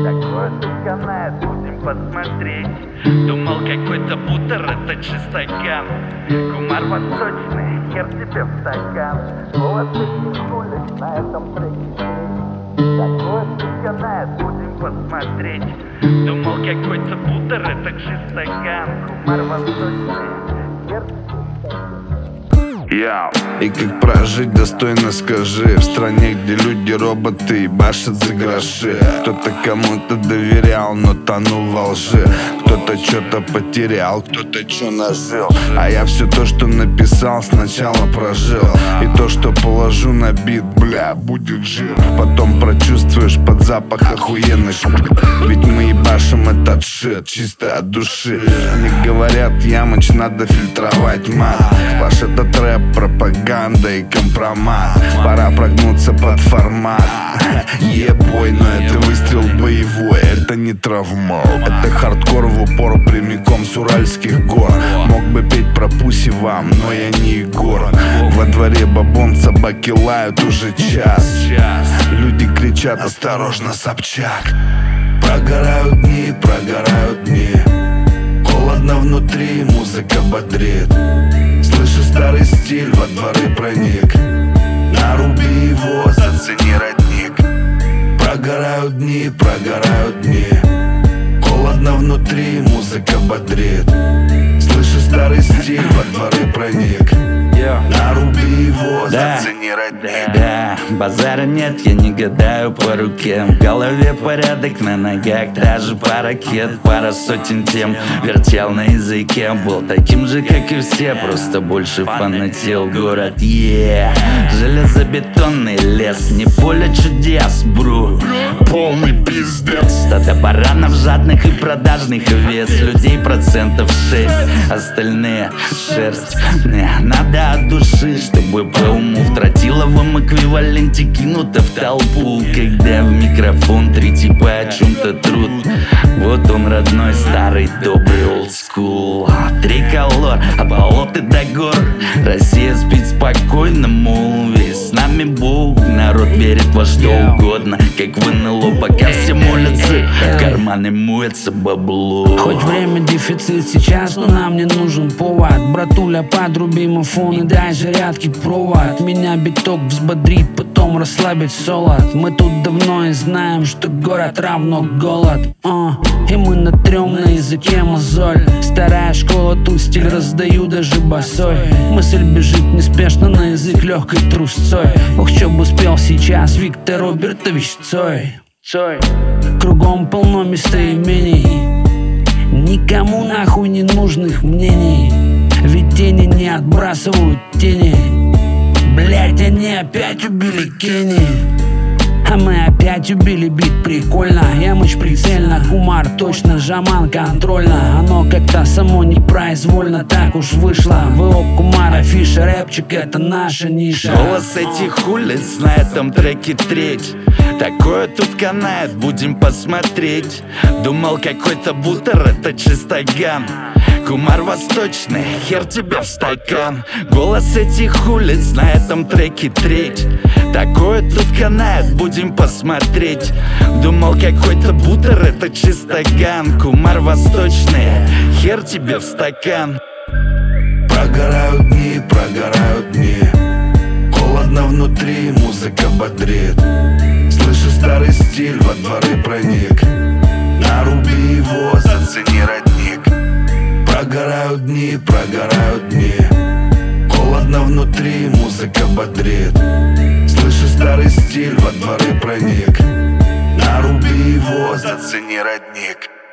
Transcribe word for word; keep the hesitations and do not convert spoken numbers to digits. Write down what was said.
Такое тут канает, будем посмотреть. Думал, какой-то бутер, это чистоган. Кумар восточный, хер тебе в стакан. Голос этих улиц на этом треке. Такое тут канает, будем посмотреть. Думал, какой-то бутер, это чистоган. Кумар восточный, хер тебе в стакан. Yeah. И как прожить достойно, скажи. В стране, где люди роботы и башат за гроши. Кто-то кому-то доверял, но тонул во лжи. Кто-то что-то потерял, кто-то что нажил. А я все то, что написал, сначала прожил. И то, что положу на бит, бля, будет жир. Потом прочувствуешь под запах охуенный шмат. Ведь мы ебашим этот шит чисто от души. Они говорят, ямыч, надо фильтровать мат. Ваш этот рэп, пропаганда и компромат. Пора прогнуться под формат. Ебой, но это выстрел боевой, это не травма. Это хардкор в упор прямиком с уральских гор. Мог бы петь про пуси вам, но я не Егор. Во дворе бабон, собаки лают уже час. Люди кричат, осторожно, Собчак. Прогорают дни, прогорают дни. Холодно внутри, музыка бодрит. Слышу старый стиль, во дворы проник. Наруби его, зацени родник. Прогорают дни, прогорают дни. Холодно внутри, музыка бодрит. Слышу старый стиль, во дворы проник. Наруби его, да, зацени родник. Да, базара нет, я не гадаю по руке. В голове порядок, на ногах даже пара ракет. Пара сотен тем вертел на языке. Был таким же, как и все, просто больше фанател город. Yeah. Железобетонный лес, не поле чудес, бру. Полный пиздец. Стадо баранов жадных и продажных вес. Людей процентов шесть, остальные шерсть. Не, надо от души, чтобы по уму в тротиловом эквиваленте кинуто в толпу. Когда в микрофон три типа о чем-то труд. Вот он, родной, старый, добрый олдскул. Триколор, от болоты до гор. Россия спит спокойно, мол, весь с нами Бог. Народ верит во что угодно, как в эн эл о, пока все молятся. В карманы моется бабло. Хоть время дефицит сейчас, но нам не нужен повод. Братуля, подруби мафон и дай зарядки провод. Меня биток взбодрит, потом расслабить солод. Мы тут давно и знаем, что город равно голод. uh. И мы натрем на языке мозоль. Старая школа, тут стиль раздаю даже босой. Мысль бежит неспешно на язык легкой трусцой. Ох, чё бы успел сейчас Виктор Робертович Цой. Цой. Кругом полно местоимений, никому нахуй не нужных мнений. Ведь тени не отбрасывают тени. Блять, они опять убили Кенни. А мы опять убили бит, прикольно. Ямыч прицельно, Кумар точно, Жаман контрольно. Оно как-то само непроизвольно так уж вышло. ВО Кумара, Фиша, рэпчик, это наша ниша. Голос этих улиц на этом треке треть. Такое тут канает, будем посмотреть. Думал, какой-то бутер, это чистоган. Кумар восточный, хер тебе в стакан. Голос этих улиц на этом треке треть. Такое тут канает, будем посмотреть. Думал, какой-то бутер, это чистоган. Кумар восточный, хер тебе в стакан. Прогорают дни, прогорают дни. Холодно внутри, музыка бодрит. Слышу старый стиль, во дворы проник. Наруби его, зацени родник. Прогорают дни, прогорают дни. Холодно внутри, музыка бодрит. Слышу старый стиль, во дворы проник. Наруби его, зацени родник.